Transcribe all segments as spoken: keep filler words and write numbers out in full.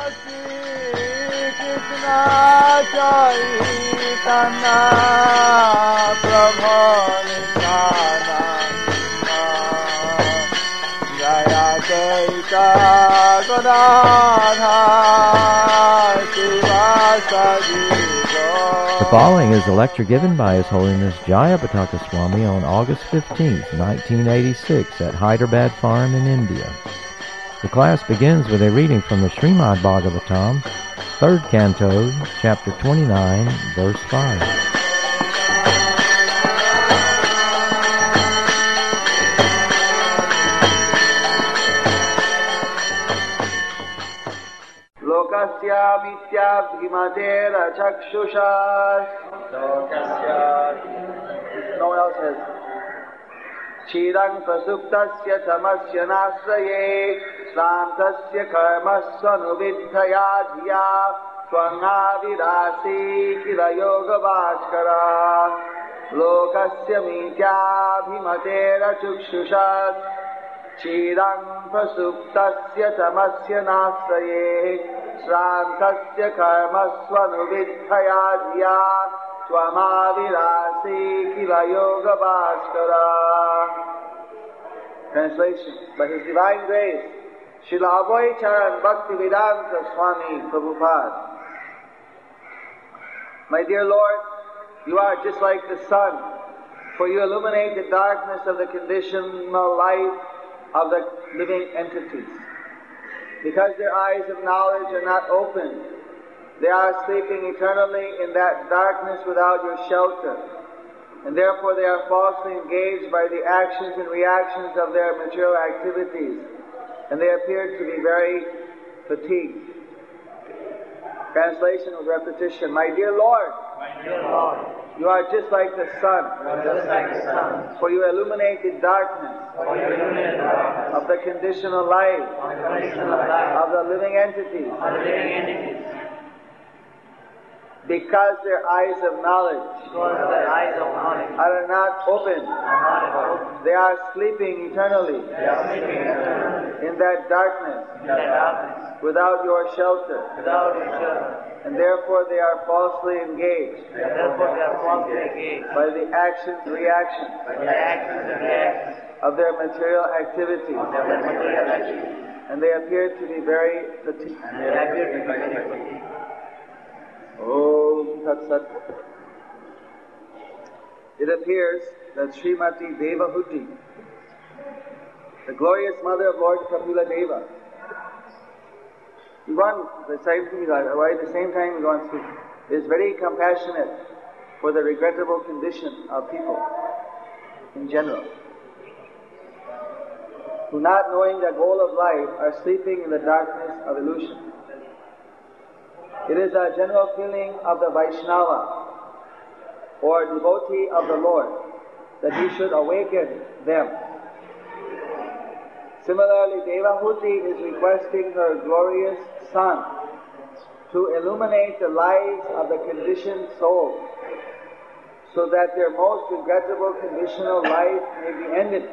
The following is a lecture given by His Holiness Jayapataka Swami on August fifteenth, nineteen eighty-six at Hyderabad Farm in India. The class begins with a reading from the Srimad Bhagavatam, third canto, chapter twenty-nine, verse five. Lokasya mitya bhimatera chakshusha. Lokasya. No one else has. Chirang prasuptasya tamasya nasraye. Slantasya karmasvanuvidhaya dhiya. Swangavirasi kila yoga bhaskara. Lokasya mitya bhimatera chakshusha. Chirang prasuptasya tamasya nasraye. Srantasya karmasvanuvidhaya dhiya. Twamavirasi kila yoga bhaskara. Translation. By His Divine Grace, Srila Abhay Charan Bhaktivedanta Swami Prabhupada. My dear Lord, you are just like the sun, for you illuminate the darkness of the conditional life of the living entities. Because their eyes of knowledge are not opened, they are sleeping eternally in that darkness without your shelter, and therefore they are falsely engaged by the actions and reactions of their material activities, and they appear to be very fatigued. Translation with repetition. My dear Lord, My dear Lord, you are just like the sun, you are just like the sun, for you illuminate the darkness for you illuminate the darkness of the conditional life of the conditional life of the living entities. of the living entities. Because their eyes of knowledge Because their eyes of knowledge are not open, are not open, they are sleeping eternally they are sleeping eternally in that darkness in the darkness without your shelter, without your shelter, and therefore they are falsely engaged and therefore they are falsely engaged by the actions and reactions by the actions and reactions of their material activities, of their material activities, and they appear to be very fatigued. and they appear to be very fatigued. Om Tat Sat. It appears that Srimati Devahuti, the glorious mother of Lord Kapila Deva, one, the same thing, why at the same time he wants to, is very compassionate for the regrettable condition of people in general, who, not knowing the goal of life, are sleeping in the darkness of illusion. It is a general feeling of the Vaishnava, or devotee of the Lord, that he should awaken them. Similarly, Devahuti is requesting her glorious son to illuminate the lives of the conditioned souls, so that their most regrettable conditional life may be ended.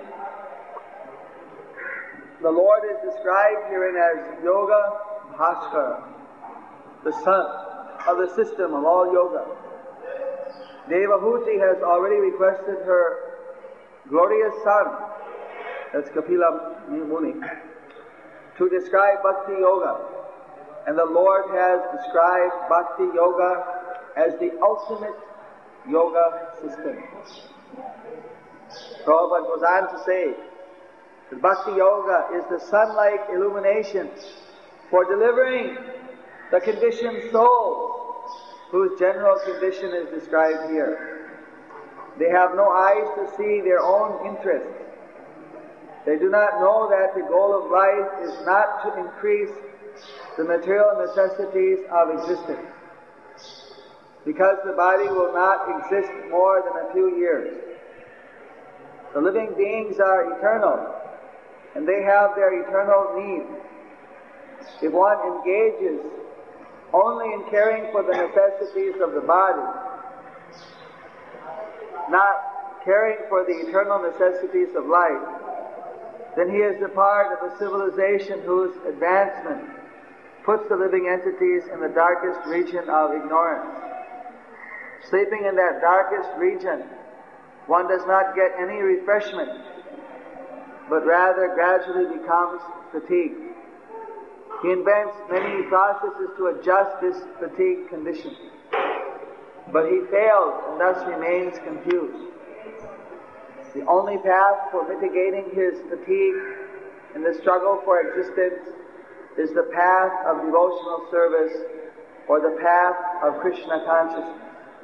The Lord is described herein as Yoga Bhaskara, the sun of the system of all yoga. Devahuti has already requested her glorious son, that's Kapila Muni, to describe Bhakti Yoga. And the Lord has described Bhakti Yoga as the ultimate yoga system. Prabhupada goes on to say that Bhakti Yoga is the sun-like illumination for delivering the conditioned souls, whose general condition is described here. They have no eyes to see their own interests. They do not know that the goal of life is not to increase the material necessities of existence, because the body will not exist more than a few years. The living beings are eternal, and they have their eternal needs. If one engages only in caring for the necessities of the body, not caring for the eternal necessities of life, then he is a part of a civilization whose advancement puts the living entities in the darkest region of ignorance. Sleeping in that darkest region, one does not get any refreshment, but rather gradually becomes fatigued. He invents many processes to adjust this fatigue condition, but he fails and thus remains confused. The only path for mitigating his fatigue in the struggle for existence is the path of devotional service, or the path of Krishna consciousness.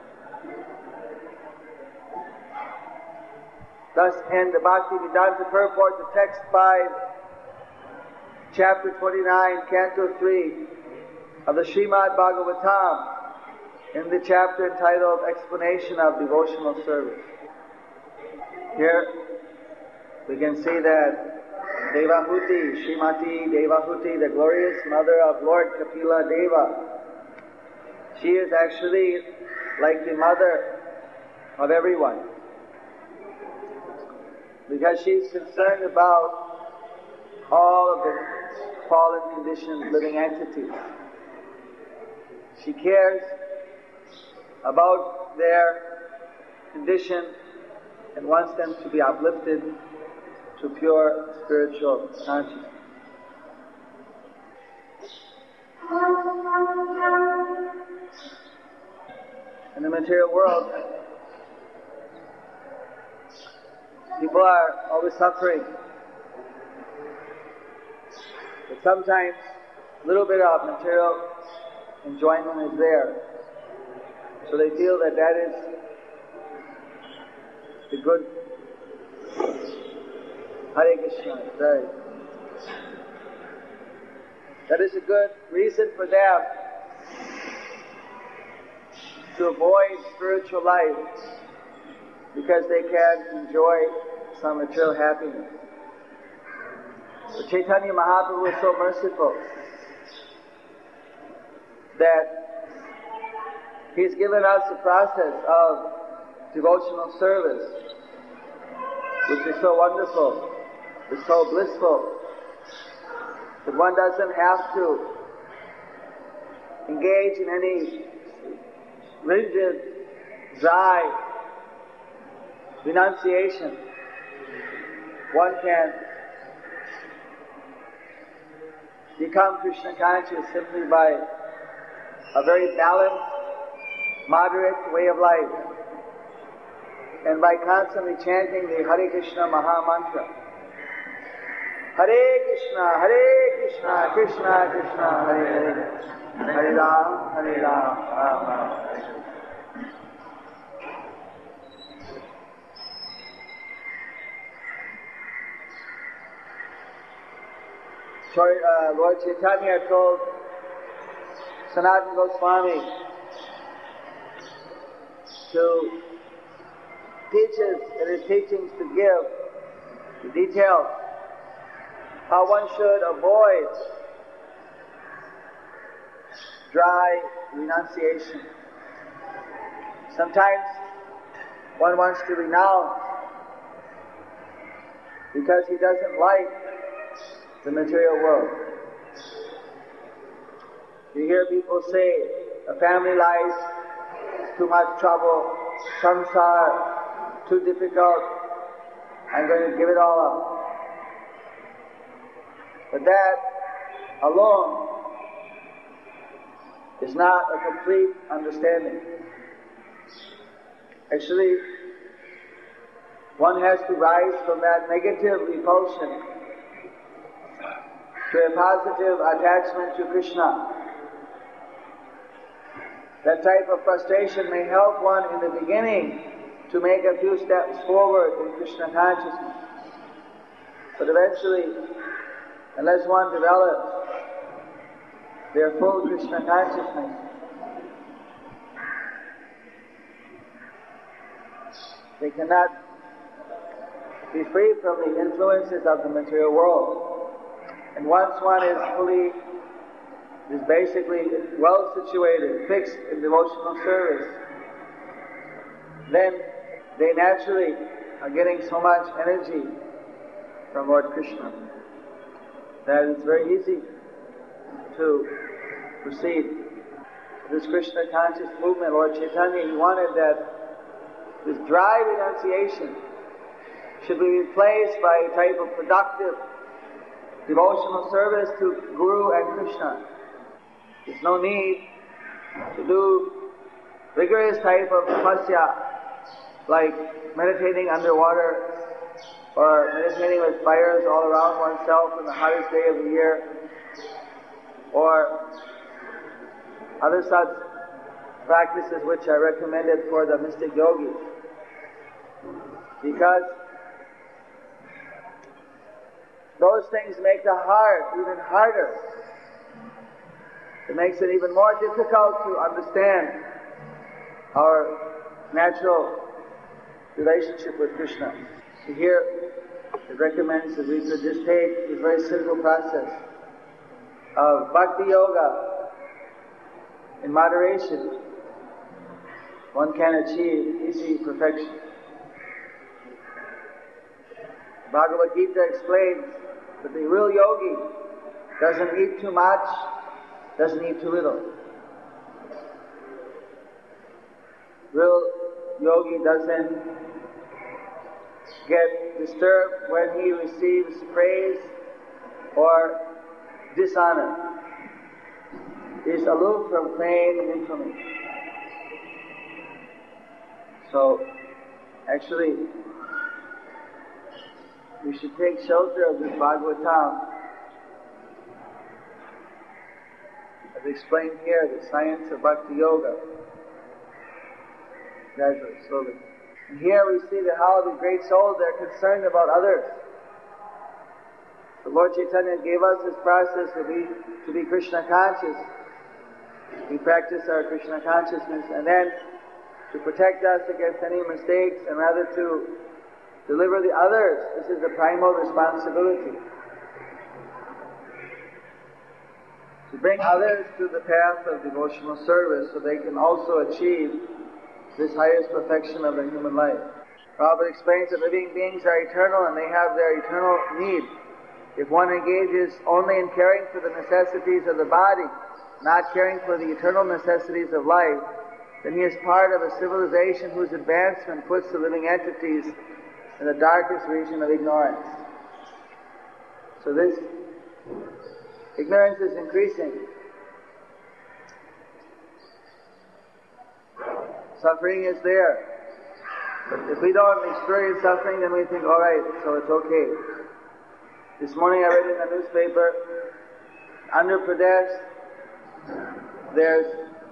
Thus end the Bhaktivedanta Purport to Text five, Chapter twenty-nine, Canto three of the Srimad Bhagavatam, in the chapter entitled Explanation of Devotional Service. Here we can see that Devahuti, Srimati Devahuti, the glorious mother of Lord Kapila Deva, she is actually like the mother of everyone, because she's concerned about all of the fallen conditioned living entities. She cares about their condition and wants them to be uplifted to pure spiritual consciousness. In the material world, people are always suffering. But sometimes a little bit of material enjoyment is there. So they feel that that is the good. Hare Krishna, right. That is a good reason for them to avoid spiritual life, because they can enjoy some material happiness. But Chaitanya Mahaprabhu is so merciful that he's given us the process of devotional service, which is so wonderful, is so blissful, that one doesn't have to engage in any rigid, dry renunciation. One can become Krishna conscious simply by a very balanced, moderate way of life, and by constantly chanting the Hare Krishna Maha Mantra. Hare Krishna, Hare Krishna, Krishna Krishna, Hare Hare, Hare Ram, Hare Ram, Ram Ram, Hare Hare. Uh, Lord Chaitanya told Sanatana Goswami to teach us in his teachings to give the details how one should avoid dry renunciation. Sometimes one wants to renounce because he doesn't like the material world. You hear people say, a family life is too much trouble, samsara, too difficult, I'm going to give it all up. But that alone is not a complete understanding. Actually, one has to rise from that negative repulsion to a positive attachment to Krishna. That type of frustration may help one in the beginning to make a few steps forward in Krishna consciousness. But eventually, unless one develops their full Krishna consciousness, they cannot be free from the influences of the material world. And once one is fully, is basically well situated, fixed in devotional service, then they naturally are getting so much energy from Lord Krishna that it's very easy to proceed. This Krishna conscious movement, Lord Chaitanya, he wanted that this dry renunciation should be replaced by a type of productive devotional service to Guru and Krishna. There's no need to do rigorous type of tapasya like meditating underwater or meditating with fires all around oneself on the hottest day of the year, or other such practices which are recommended for the mystic yogis. Because those things make the heart even harder. It makes it even more difficult to understand our natural relationship with Krishna. So here it recommends that we should just take this very simple process of bhakti yoga in moderation. One can achieve easy perfection. Bhagavad Gita explains that the real yogi doesn't eat too much, doesn't eat too little. Real yogi doesn't get disturbed when he receives praise or dishonor. He is aloof from fame and infamy. So, actually, we should take shelter of this Bhagavatam. As explained here, the science of Bhakti Yoga. Gradually, slowly. And here we see that how the great souls are concerned about others. The Lord Chaitanya gave us this process to be, to be Krishna conscious. We practice our Krishna consciousness, and then to protect us against any mistakes, and rather to deliver the others. This is the primal responsibility. To bring others to the path of devotional service so they can also achieve this highest perfection of the human life. Prabhupada explains that living beings are eternal and they have their eternal need. If one engages only in caring for the necessities of the body, not caring for the eternal necessities of life, then he is part of a civilization whose advancement puts the living entities in the darkest region of ignorance. So this ignorance is increasing. Suffering is there. But if we don't experience suffering, then we think, all right, so it's okay. This morning I read in the newspaper, Andhra Pradesh, there's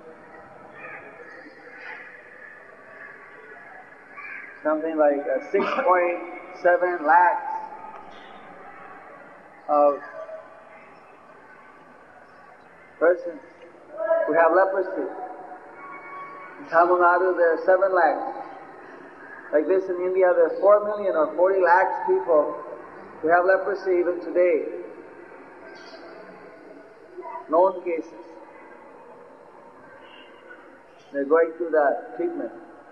something like uh, six point seven lakhs of persons who have leprosy. In Tamil Nadu there are seven lakhs. Like this in India there are four million or forty lakhs people who have leprosy even today. Known cases. They're going through the treatment.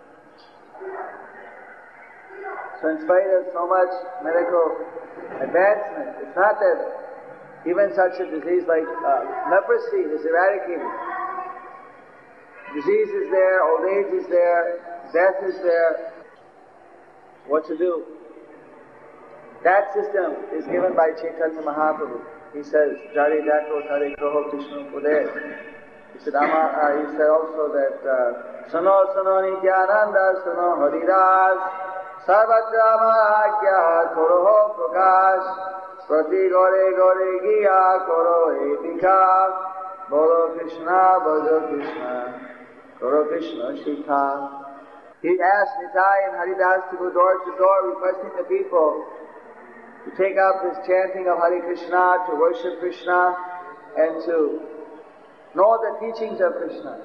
So in spite of so much medical advancement, it's not that even such a disease like uh, leprosy is eradicated. Disease is there, old age is there, death is there. What to do? That system is given by Chaitanya Mahaprabhu. He says, Jari Dako Tare Kroho Krishna Pude. He said, Ama, uh, he said also that Sano Sano Nityananda Sano Haridas Sarvatra Mahagya Koroho Prakash Prati Gore Gore Giya Koro Epika Bolo Krishna Bolo Krishna Koro Krishna Shikha. He asked Nitai and Haridas to go door to door requesting the people to take up this chanting of Hare Krishna, to worship Krishna, and to know the teachings of Krishna.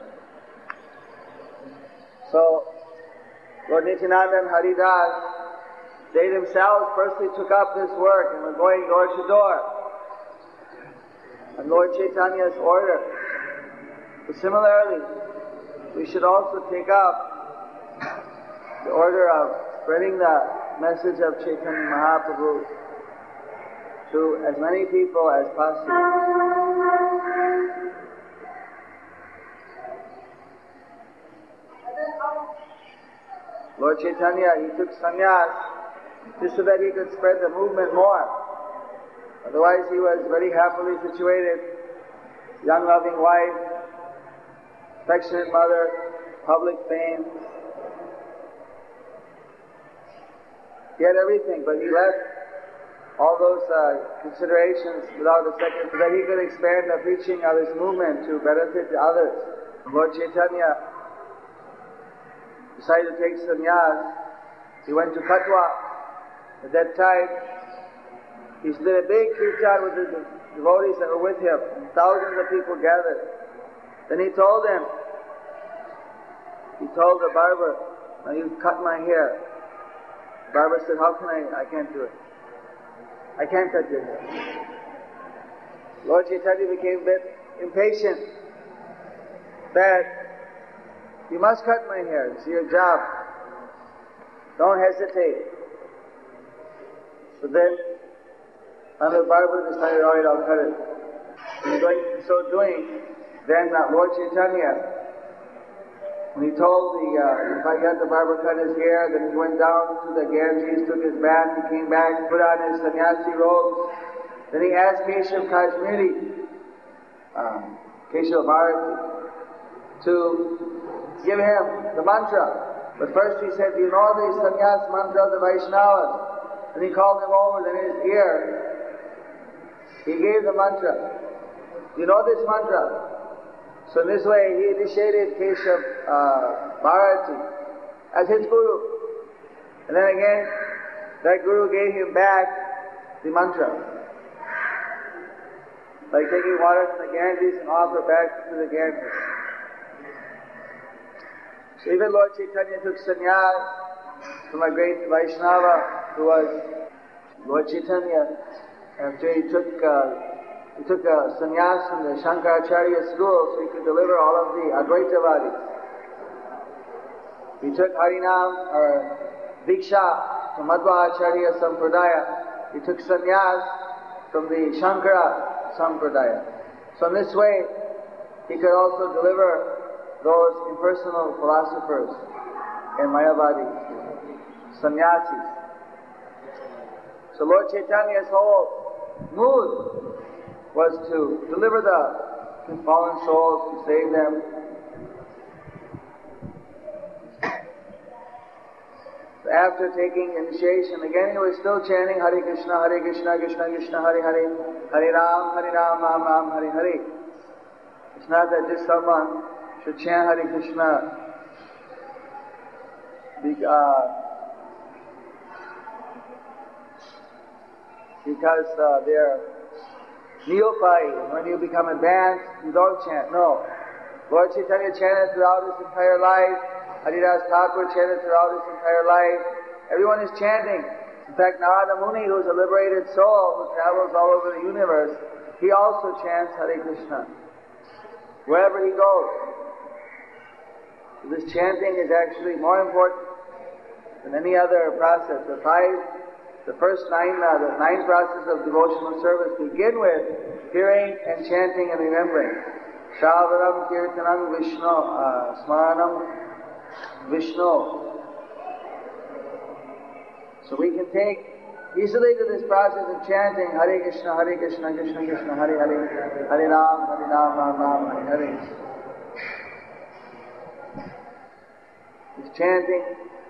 So, Lord Nityananda and Haridas, they themselves personally took up this work and were going door to door. And Lord Chaitanya's order. But similarly, we should also take up the order of spreading the message of Chaitanya Mahaprabhu to as many people as possible. Lord Chaitanya, he took sannyas just so that he could spread the movement more. Otherwise he was very happily situated, young loving wife, affectionate mother, public fame. He had everything, but he left all those uh, considerations without a second so that he could expand the preaching of his movement to benefit the others. And Lord Chaitanya decided to take sannyas. He went to Katwa. At that time, he did a big kirtan with the devotees that were with him. Thousands of people gathered. Then he told them, he told the barber, "Now you cut my hair." The barber said, "How can I? I can't do it. I can't cut your hair." Lord Chaitanya became a bit impatient that you must cut my hair. It's your job. Don't hesitate. So then, another barber decided, "All right, I'll cut it." And going, so doing, then uh, Lord Chaitanya, when he told the, uh, if I got the barber cut his hair, then he went down to the Ganges, took his bath, he came back, put on his sannyasi robes. Then he asked Keshav Kashmiri, um, Keshav Bharati, to give him the mantra. But first he said, "Do you know the sannyas mantra of the Vaishnavas?" And he called him over, then in his ear, he gave the mantra. "Do you know this mantra?" So in this way, he initiated Keshav uh, Bharati as his guru. And then again, that guru gave him back the mantra. Like taking water from the Ganges and offer back to the Ganges. So even Lord Chaitanya took sannyas from a great Vaishnava who was Lord Chaitanya. After he took uh, He took a sannyas from the Shankaracharya school so he could deliver all of the Advaitavadis. He took Harinam or Diksha from Madhva-acharya Sampradaya. He took sannyas from the Shankara Sampradaya. So in this way, he could also deliver those impersonal philosophers and Mayavadis, sannyasis. So Lord Chaitanya's whole mood was to deliver the fallen souls, to save them. So after taking initiation, again he was still chanting Hare Krishna, Hare Krishna, Krishna Krishna, Hare Hare, Hare Ram, Hare Ram, Ram Ram, Hare Hare. It's not that just someone should chant Hare Krishna uh, because uh, they're neophyte. When you become advanced, you don't chant. No. Lord Chaitanya chanted throughout his entire life. Haridas Thakur chanted throughout his entire life. Everyone is chanting. In fact, Narada Muni, who is a liberated soul who travels all over the universe, he also chants Hare Krishna. Wherever he goes. So this chanting is actually more important than any other process. The five The first nine, uh, the nine processes of devotional service begin with hearing and chanting and remembering. Shravanam, Kirtanam, Vishnu, uh, Smaranam, Vishnu. So we can take easily to this process of chanting Hare Krishna, Hare Krishna, Krishna Krishna, Hare Hare, Hare Ram, Hare Ram, Ram Ram, Hare Hare. This chanting,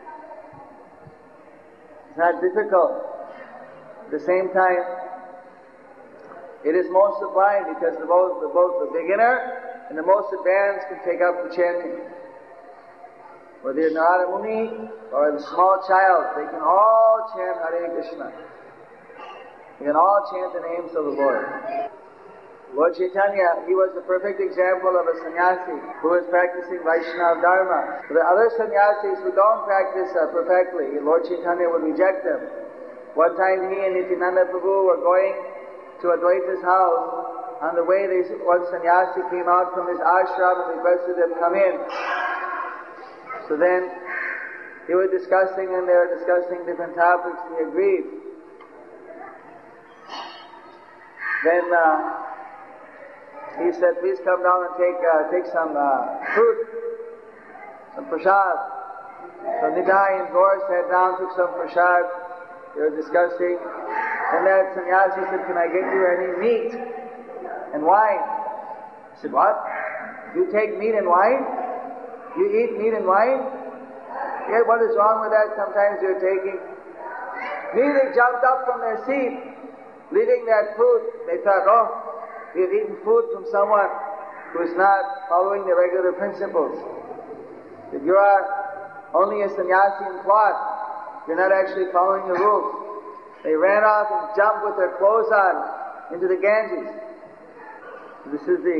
it's not difficult. At the same time, it is most sublime because the both, the, both the beginner and the most advanced can take up the chanting. Whether you're Narada Muni or the small child, they can all chant Hare Krishna. They can all chant the names of the Lord. Lord Chaitanya, he was the perfect example of a sannyasi who was practicing Vaishnava Dharma. The other sannyasis who don't practice uh, perfectly, Lord Chaitanya would reject them. One time he and Nityananda Prabhu were going to Advaita's house. On the way, they, one sannyasi came out from his ashram and requested them to come in. So then, they were discussing and they were discussing different topics and he agreed. Then, uh, he said, "Please come down and take uh, take some uh, fruit, some prasad." So Nitai and Gaur sat down, took some prasad. They were discussing. And that sannyasi said, can I get you any meat and wine? He said, what? You take meat and wine? You eat meat and wine? Yeah, what is wrong with that? Sometimes you're taking. Immediately jumped up from their seat, leaving that food. They thought, oh, we have eaten food from someone who is not following the regular principles. If you are only a sannyasi in cloth, you're not actually following the rules. They ran off and jumped with their clothes on into the Ganges. This is the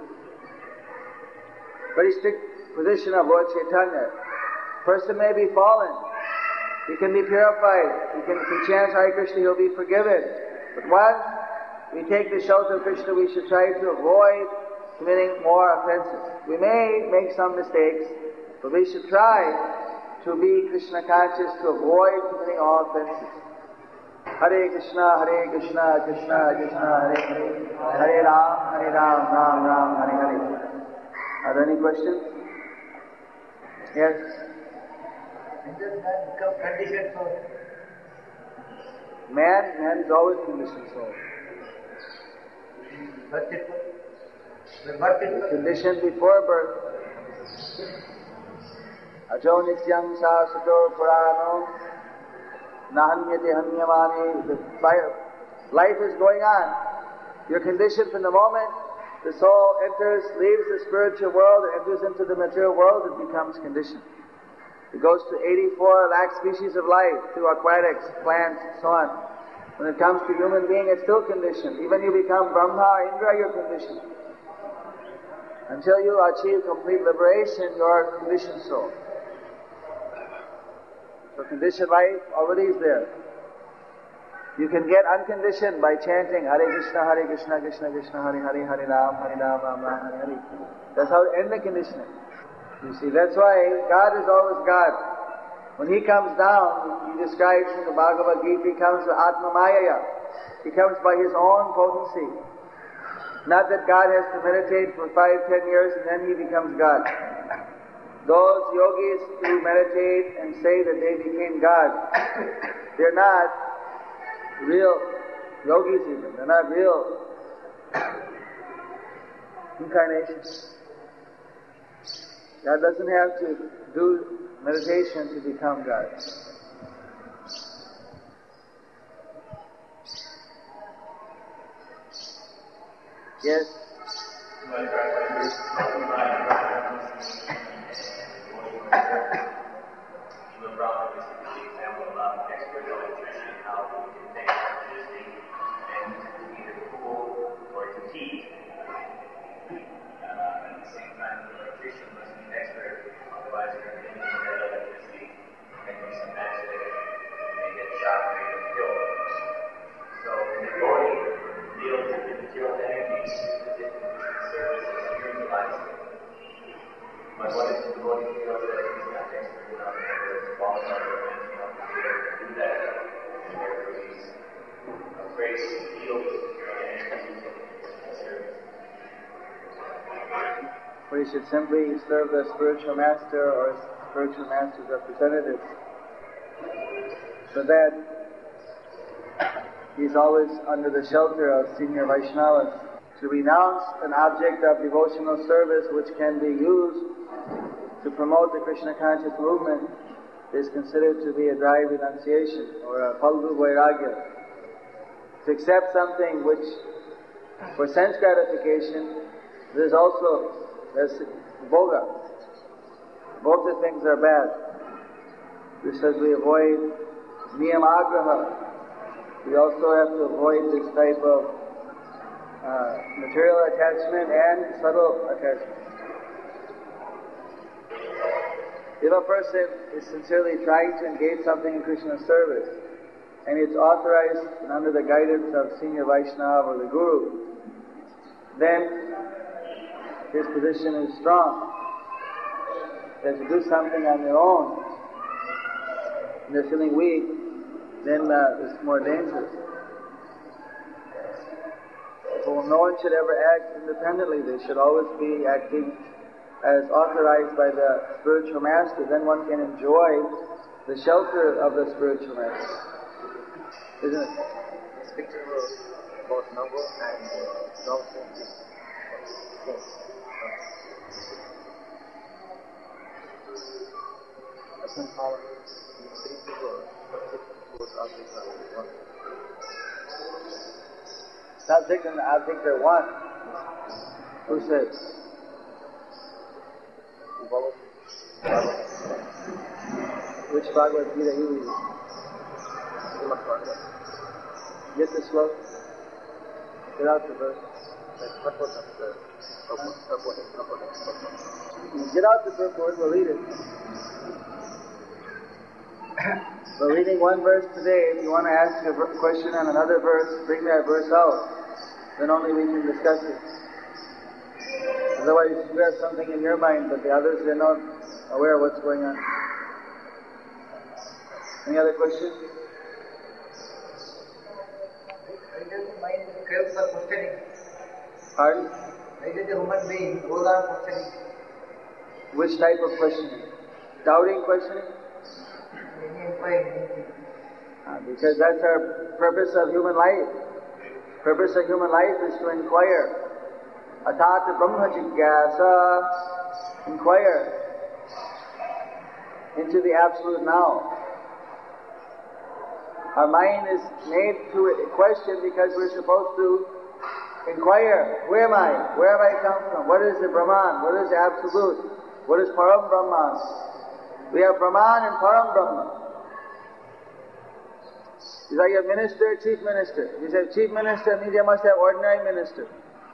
very strict position of Lord Chaitanya. Person may be fallen. He can be purified. He can, if he chants Hare Krishna, he'll be forgiven. But once we take the shelter of Krishna, we should try to avoid committing more offenses. We may make some mistakes, but we should try to be Krishna conscious to avoid committing all offenses. Hare Krishna, Hare Krishna, Krishna Krishna, Hare Hare, Hare Ram, Hare Ram, Ram Ram, Hare Hare. Are there any questions? Yes? When does man become conditioned soul? Man, man is always conditioned soul. Birth it, the birth it, Conditioned before birth. Ajo nityam sasato purano nahanyate hanyamane. The life is going on. You're conditioned from the moment the soul enters, leaves the spiritual world, and enters into the material world, it becomes conditioned. It goes to eighty-four lakh species of life, through aquatics, plants, and so on. When it comes to human being, it's still conditioned. Even you become Brahma or Indra, you're conditioned. Until you achieve complete liberation, you are a conditioned soul. So conditioned life already is there. You can get unconditioned by chanting Hare Krishna, Hare Krishna, Krishna Krishna, Hare Hare, Hare Ram, Hare Ram, Ram Ram, Hare Hare. That's how to end the conditioning. You see, that's why God is always God. When He comes down, He describes in the Bhagavad Gita, He comes with Atma Mayaya. He comes by His own potency. Not that God has to meditate for five, ten years and then He becomes God. Those yogis who meditate and say that they became God, they're not real yogis even. They're not real incarnations. God doesn't have to do meditation to become God. Yes? We should simply serve the spiritual master or spiritual master's representatives, so that he's always under the shelter of senior Vaishnavas. To renounce an object of devotional service which can be used to promote the Krishna conscious movement is considered to be a dry renunciation or a phalgu vairagya. To accept something which for sense gratification, there's also there's bhoga. Both the things are bad. Just as we avoid niyamagraha, we also have to avoid this type of uh, material attachment and subtle attachment. If a person is sincerely trying to engage something in Krishna's service, and it's authorized and under the guidance of senior Vaishnava or the Guru, then his position is strong. That to do something on their own, and they're feeling weak, then uh, it's more dangerous. So no one should ever act independently. They should always be acting as authorized by the spiritual master, then one can enjoy the shelter of the spiritual master. Isn't it? This picture was both noble and noble. Subject and object are one. Who says? Which Bhagavad Gita you read? Get the slope. Get out the verse. Get out the purport, we'll read it. We're reading one verse today. If you want to ask a question on another verse, bring that verse out. Then only we can discuss it. Otherwise, you have something in your mind, but the others, they're not aware of what's going on. Any other question? Why does the mind crave for questioning? Pardon? Why does the human being goes on questioning? Which type of questioning? Doubting questioning? Any inquiry, anything. Uh, because that's our purpose of human life. Purpose of human life is to inquire. Athat Brahma Jigyasa, inquire into the absolute now. Our mind is made to question because we're supposed to inquire. Where am I? Where have I come from? What is the Brahman? What is the absolute? What is Param Brahman? We have Brahman and Param Brahman. It's like a minister, chief minister. You say chief minister means you must have ordinary minister.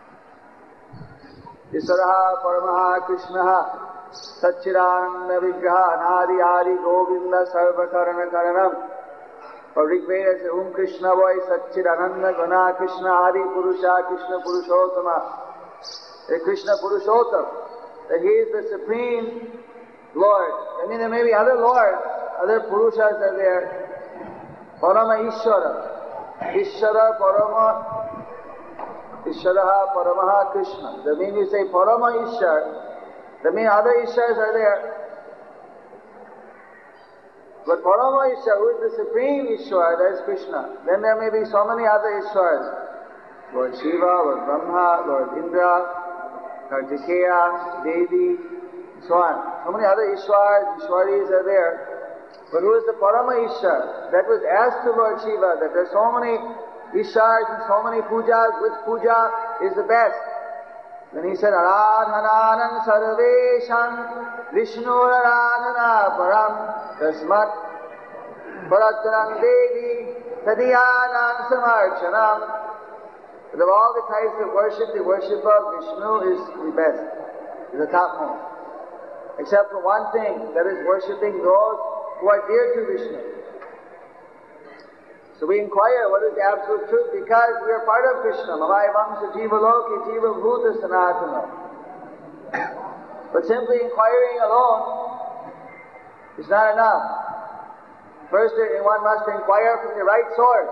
Isaraha Paramaha Krishnaha Satchidananda Vigraha Nadi Adi Govinda Sarva Karana Karanam. For Rigveda says, Om Krishna Boy Satchidananda Guna Krishna Adi Purusha Krishna Purushottama. A Krishna Purushottam. That he is the supreme Lord. I mean, there may be other lords, other Purushas are there. Parama Ishvara. Ishvara Parama Ishvaraha Paramaha Krishna. That means you say Parama Ishvara, that means other Ishvaras are there. But Parama Ishvara, who is the supreme Ishvara, that is Krishna. Then there may be so many other Ishvaras. Lord Shiva, Lord Brahma, Lord Indra, Kartikeya, Devi, so on. So many other Ishwaras, Ishwaris are there. But who is the Parama Ishvara? That was asked to Lord Shiva, that there are so many Ishvars and so many pujas, which puja is the best? Then he said, Aradhananam sarvesham Vishnu aradhana param tasmat paratranam devi tadiyanam samarchanam. Of all the types of worship, the worship of Vishnu is the best, is the topmost. Except for one thing, that is worshipping those who are dear to Vishnu. So we inquire what is the absolute truth because we are part of Krishna. Mamai vamsa jiva loki jiva bhuta sanatana. But simply inquiring alone is not enough. First, one must inquire from the right source.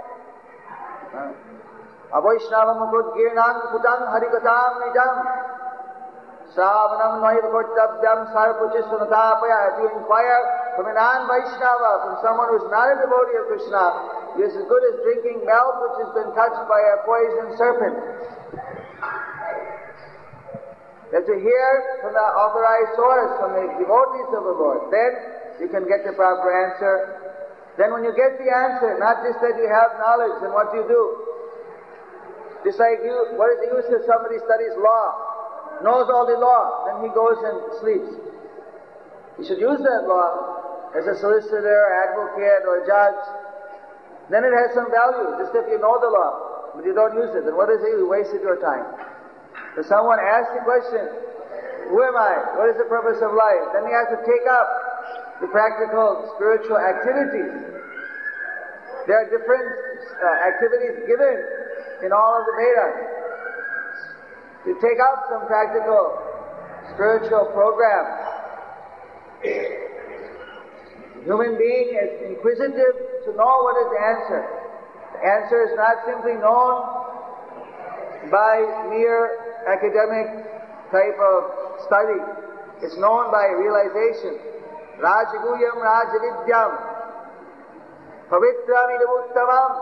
Avaishnavam girnam putam harikatam nijam. Savanam noiva kortabhyam sarpuchisunatapaya. If you inquire from a non-Vaishnava, from someone who is not a devotee of Krishna, it is as good as drinking milk which has been touched by a poisoned serpent. You have to hear from the authorized source, from the devotees of the Lord. Then you can get the proper answer. Then when you get the answer, not just that you have knowledge, then what do you do? Just like you, what is the use if somebody studies law, knows all the law, then he goes and sleeps. He should use that law as a solicitor, advocate, or judge. Then it has some value, just if you know the law, but you don't use it. Then what is it? You wasted your time. So someone asks the question, who am I? What is the purpose of life? Then he has to take up the practical spiritual activities. There are different uh, activities given in all of the Vedas. You take up some practical spiritual program. The human being is inquisitive to know what is the answer. The answer is not simply known by mere academic type of study. It's known by realization. Rajaguyam Rajavidyam Pavitramidamuttamam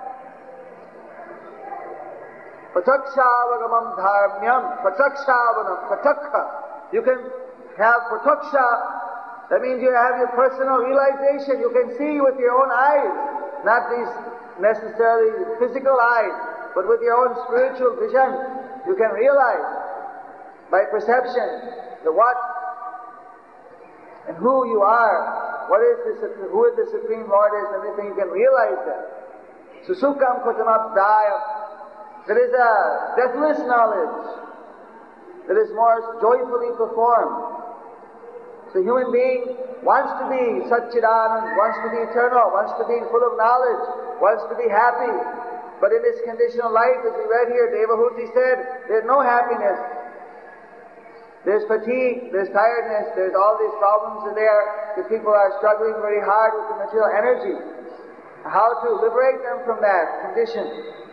Patakshavanamam Dharmyam Patakshavanam Patakha. You can have Pataksha, that means you have your personal realization. You can see with your own eyes, not these necessarily physical eyes, but with your own spiritual vision. You can realize by perception the what and who you are, what is the, who the Supreme Lord is, and everything. You can realize that. Susukam Kutamabdaya. There is a deathless knowledge that is more joyfully performed. So human being wants to be Satchidanand, wants to be eternal, wants to be full of knowledge, wants to be happy. But in this conditional life, as we read here, Devahuti said, there's no happiness. There's fatigue, there's tiredness, there's all these problems are there. The people are struggling very hard with the material energy. How to liberate them from that condition?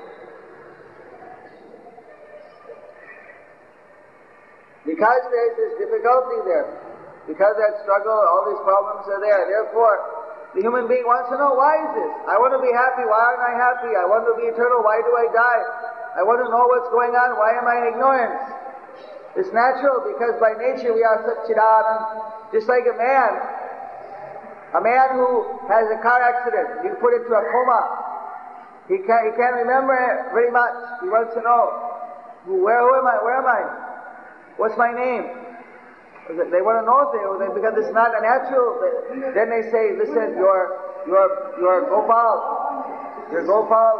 Because there's this difficulty there, because that struggle, all these problems are there. Therefore, the human being wants to know, why is this? I want to be happy, why aren't I happy? I want to be eternal, why do I die? I want to know what's going on, why am I in ignorance? It's natural, because by nature we are Satchidanand. Just like a man, a man who has a car accident, you put into a coma. He can't, he can't remember it very much. He wants to know, where, who am I, where am I? What's my name? They want to know it, because it's not a natural. Then they say, listen, you're, you're, you're Gopal. You're Gopal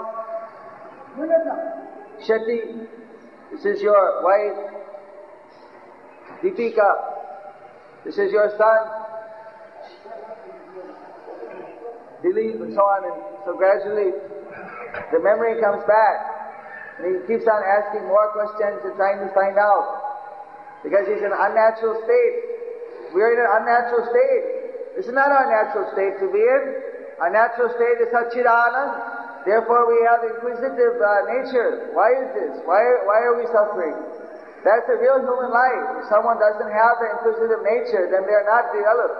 Shetty. This is your wife, Deepika. This is your son, Dilip, and so on. And so gradually, the memory comes back. And he keeps on asking more questions and trying to find out. Because he's in an unnatural state. We're in an unnatural state. This is not our natural state to be in. Our natural state is Satchidanand. Therefore we have inquisitive uh, nature. Why is this? Why, why are we suffering? That's a real human life. If someone doesn't have the inquisitive nature, then they're not developed.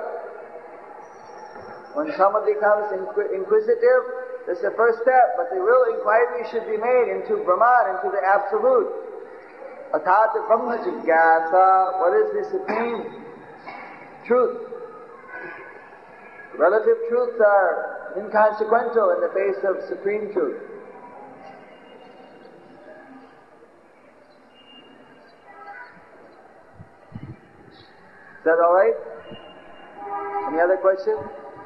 When someone becomes inqu- inquisitive, that's the first step. But the real inquiry should be made into Brahman, into the Absolute. Athata Brahma Jigyasa. What is the supreme truth? Relative truths are inconsequential in the face of supreme truth. Is that all right? Any other question?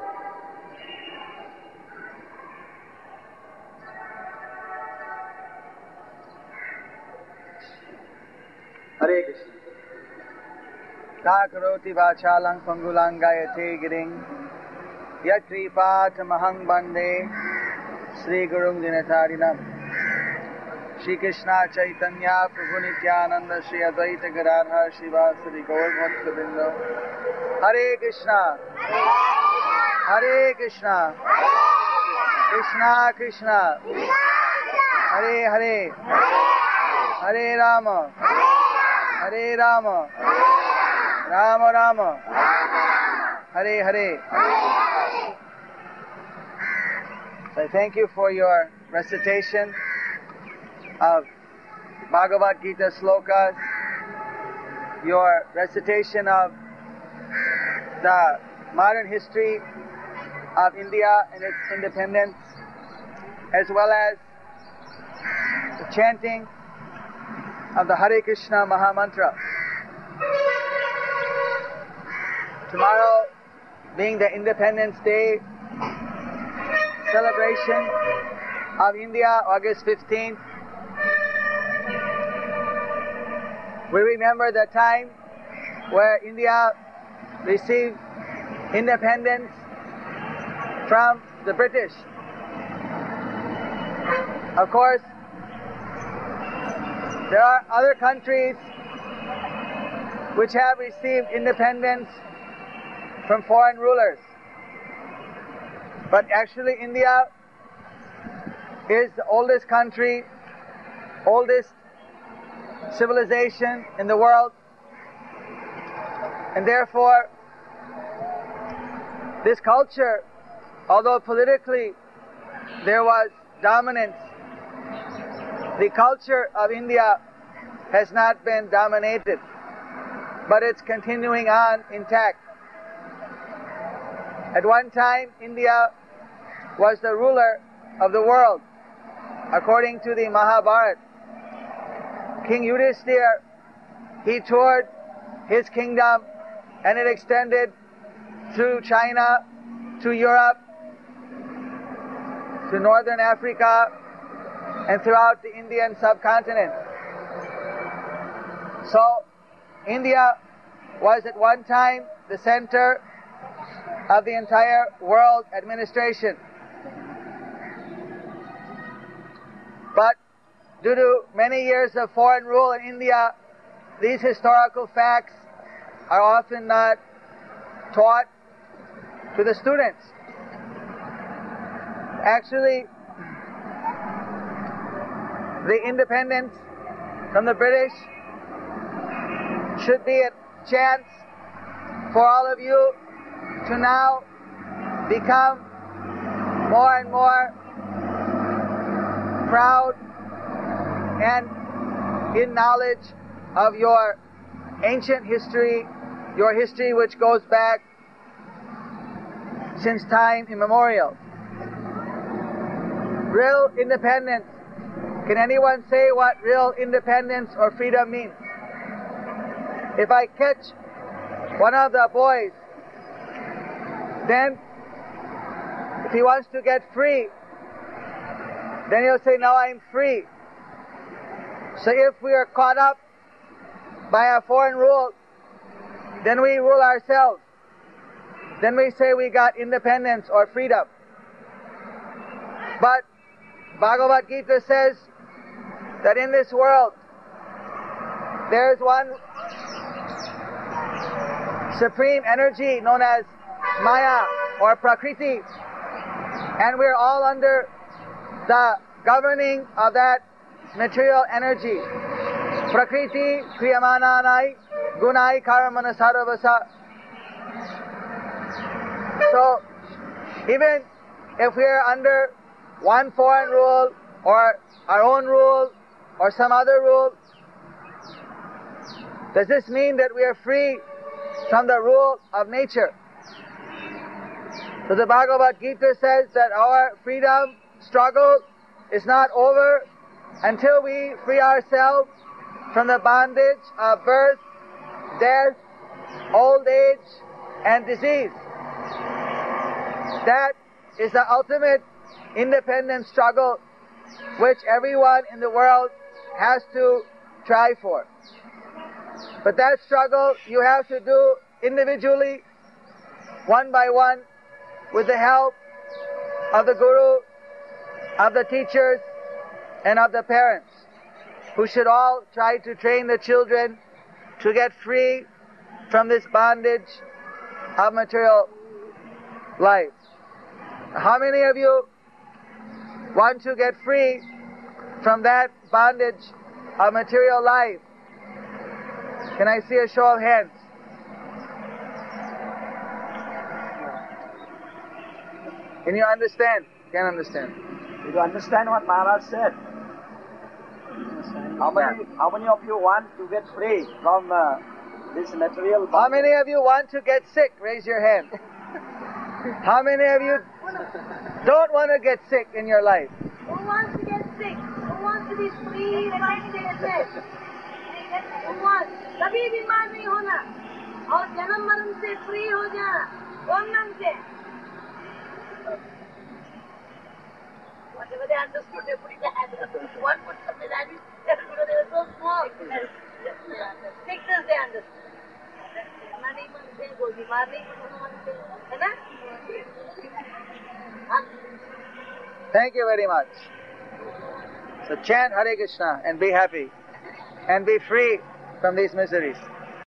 Hare Krishna. Thakaroti vachalang pangulangayate giring yatripathamahang bande Sri Gurum Dinatarinam Shri Krishna Chaitanya Prabhu Nityananda Shri Advaita Gadadhar Shivasari Gaur Bhakta Hare Krishna Hare Krishna Krishna Krishna Hare Hare Hare Rama Hare Rama Rama Rama Hare Hare. So I thank you for your recitation of Bhagavad Gita slokas, your recitation of the modern history of India and its independence, as well as the chanting of the Hare Krishna Mahamantra. Tomorrow being the Independence Day celebration of India, August fifteenth, we remember the time where India received independence from the British. Of course, there are other countries which have received independence from foreign rulers. But actually India is the oldest country, oldest civilization in the world, And therefore, this culture, although politically there was dominance, the culture of India has not been dominated, but it's continuing on intact. At one time, India was the ruler of the world. According to the Mahabharata, King Yudhisthira, he toured his kingdom and it extended through China, to Europe, to northern Africa, and throughout the Indian subcontinent. So, India was at one time the center of the entire world administration. But due to many years of foreign rule in India, these historical facts are often not taught to the students. Actually, the independence from the British should be a chance for all of you to now become more and more proud and in knowledge of your ancient history, your history which goes back since time immemorial. Real independence. Can anyone say what real independence or freedom means? If I catch one of the boys, then if he wants to get free, then he'll say, now I'm free. So if we are caught up by a foreign rule, then we rule ourselves. Then we say we got independence or freedom. But Bhagavad Gita says that in this world there is one supreme energy known as Maya or Prakriti, and we're all under the governing of that material energy. Prakriti kriyamananai gunai karamana saravasa. So even if we are under one foreign rule or our own rule or some other rule, does this mean that we are free from the rule of nature? So the Bhagavad Gita says that our freedom struggle is not over until we free ourselves from the bondage of birth, death, old age, and disease. That is the ultimate independent struggle which everyone in the world has to try for. But that struggle you have to do individually, one by one, with the help of the Guru, of the teachers, and of the parents, who should all try to train the children to get free from this bondage of material life. How many of you want to get free from that bondage of material life? Can I see a show of hands? Can you understand? Can understand. You understand what Maharaj said? How many, how many of you want to get free from uh, this material bondage? How many of you want to get sick? Raise your hand. How many of you don't want to get sick in your life? Who wants to get sick? Who wants to be free from sickness? Who wants? कभी बीमार नहीं होना और जन्म मरण से free हो जाना। कौन मानते हैं? Whatever they understood, they put it in the one put something like this. They were so small. Sickness they understood. बीमार नहीं मानते, कोई बीमार नहीं मानते, है ना? Thank you very much. So chant Hare Krishna and be happy and be free from these miseries.